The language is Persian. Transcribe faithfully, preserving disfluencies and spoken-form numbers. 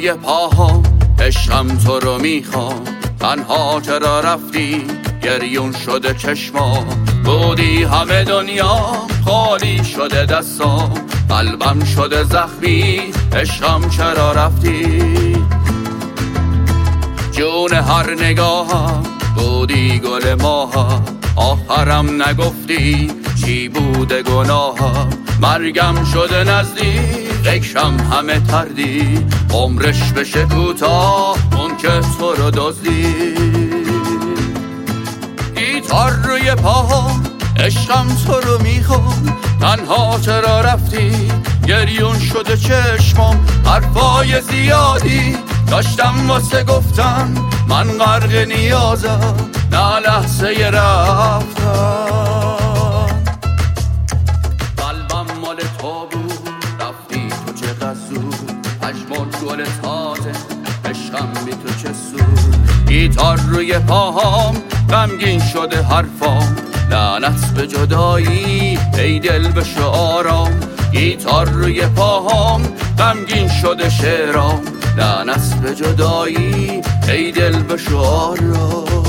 روی پاها عشقم تو رو میخوام، تنها چرا رفتی گریون شده چشما، بودی همه دنیا خالی شده دستام، قلبم شده زخمی عشقم چرا رفتی. جون هر نگاهم بودی گل ماها، آخرم نگفتی چی بوده گناهم، مرگم شده نزدیک فکرم همه تردی، عمرش بشه کوتاه اون که تو رو دزدی. گیتار روی پاها عشقم تو رو میخوام، تنها چرا رفتی گریون شده چشمام، حرفای زیادی داشتم واسه گفتن، من غرق نیازم نه لحظه رفتن. قلبم مال تو بود رفتی تو چقدر زود، پشمان گل تازه عشقم بی تو چه سود. گیتار روی پاهام غمگین شده حرفام، لعنت به جدایی ای دل بشو آرام. گیتار روی پاهام غمگین شده شعرام، لعنت به جدایی ای دل بشو آرام.